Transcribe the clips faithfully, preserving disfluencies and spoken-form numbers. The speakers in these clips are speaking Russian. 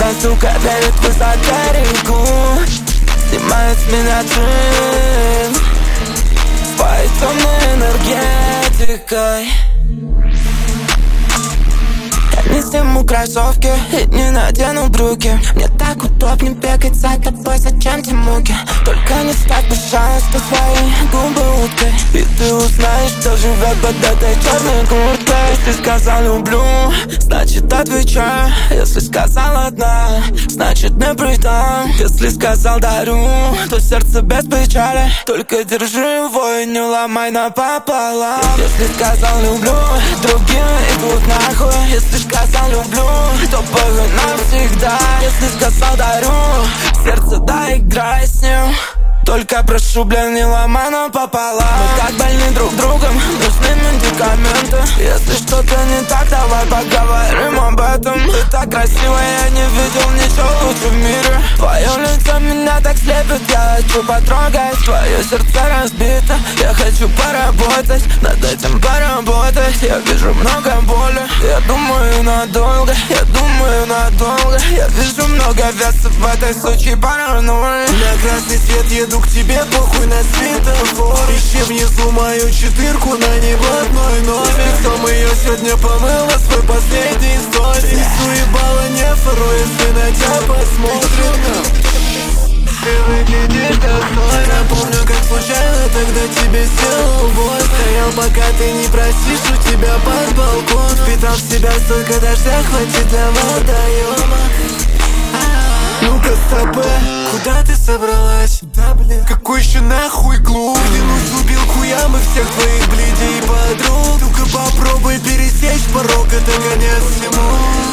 Эта сука верит высоко-реку, снимает с меня джин своей темной энергетикой. Я не сниму кроссовки и не надену брюки. Мне так удобнее бегать за тобой, зачем те муки? Только не ставь, пожалуйста, свои губы уткой, и ты узнаешь, кто живет под этой черной курткой. Если сказал люблю, значит отвечаю. Если сказал одна, значит не предам. Если сказал дарю, то сердце без печали. Только держи его и не ломай напополам. Если сказал люблю, другие идут нахуй. Если сказал люблю, то порой навсегда. Если сказал дарю, сердце дай, играй с ним. Только прошу, блин, не ломай напополам. Мы как больны друг другом, нужны медикаменты. Если что-то не так, давай поговорим об этом. Ты так красивая, я не видел ничего лучше в мире. Твое лицо меня так слепит, я хочу потрогать. Твое сердце разбито, я хочу поработать, над этим поработать. Я вижу много боли, я думаю надолго, я думаю надолго. Я вижу много веса в этой сучьей паранойи. На красный свет еду к тебе, похуй на светофор. Ищи внизу мою четырку, на небо одной номер. Кто ее сегодня помыла, свой последний сторис. Несу ебало не фору, если на тебя посмотрим. Ты выглядишь достойно. Помню, как случайно тогда тебе сделал боль. Стоял, пока ты не просишь, у тебя под балконом. Впитал в себя столько дождя, хватит для водоема. Ну-ка, стопэ, куда ты собралась? Да, блин, какой еще нахуй клуб? Клянусь, убил хуям и всех твоих блядей и подруг. Ну-ка, попробуй пересечь порог, это конец всему.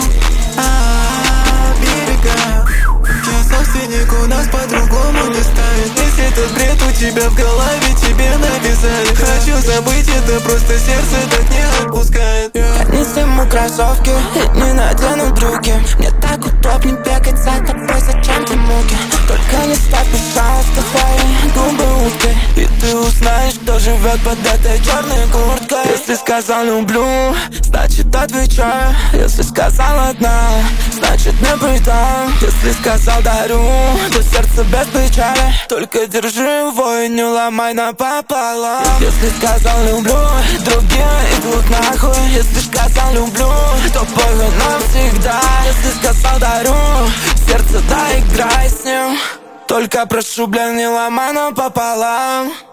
А-а-а, берега, я собственник, у нас по-другому не станет. Если этот бред у тебя в голове, тебе навязали. Хочу забыть, это просто сердце так не отпускает. Я не сниму кроссовки и не надену брюки. Мне так удобнее бегать за тобой, зачем те муки? Только не ставь, пожалуйста, свои губы уткой, и ты узнаешь, кто живет под этой черной курткой. Если сказал люблю, значит отвечаю. Если сказал одна, значит не предам. Если сказал дарю, то сердце без печали. Только держи его и не ломай напополам. Если сказал люблю, другие идут нахуй. Если сказал люблю, то порой навсегда. Если сказал дарю, сердце дай, играй с ним. Только прошу, блин, не ломай напополам.